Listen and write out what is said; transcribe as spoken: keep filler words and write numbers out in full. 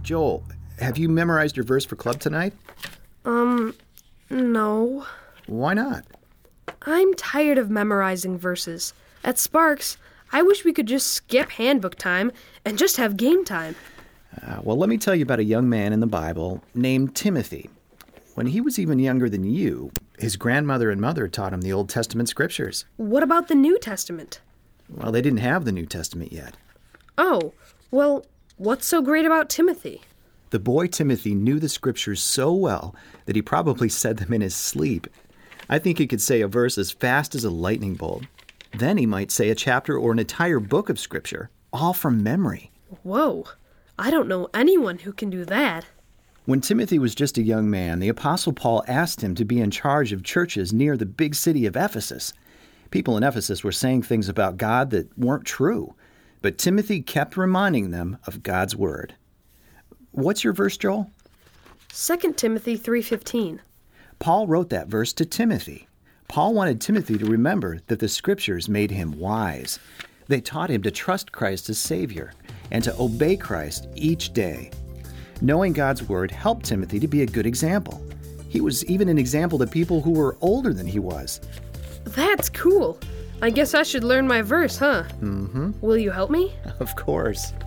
Joel, have you memorized your verse for club tonight? Um, no. Why not? I'm tired of memorizing verses. At Sparks, I wish we could just skip handbook time and just have game time. Uh, well, let me tell you about a young man in the Bible named Timothy. When he was even younger than you, his grandmother and mother taught him the Old Testament scriptures. What about the New Testament? Well, they didn't have the New Testament yet. Oh, well, what's so great about Timothy? The boy Timothy knew the scriptures so well that he probably said them in his sleep. I think he could say a verse as fast as a lightning bolt. Then he might say a chapter or an entire book of scripture, all from memory. Whoa, I don't know anyone who can do that. When Timothy was just a young man, the Apostle Paul asked him to be in charge of churches near the big city of Ephesus. People in Ephesus were saying things about God that weren't true, but Timothy kept reminding them of God's word. What's your verse, Joel? Second Timothy three fifteen. Paul wrote that verse to Timothy. Paul wanted Timothy to remember that the scriptures made him wise. They taught him to trust Christ as Savior and to obey Christ each day. Knowing God's word helped Timothy to be a good example. He was even an example to people who were older than he was. That's cool. I guess I should learn my verse, huh? Mm-hmm. Will you help me? Of course.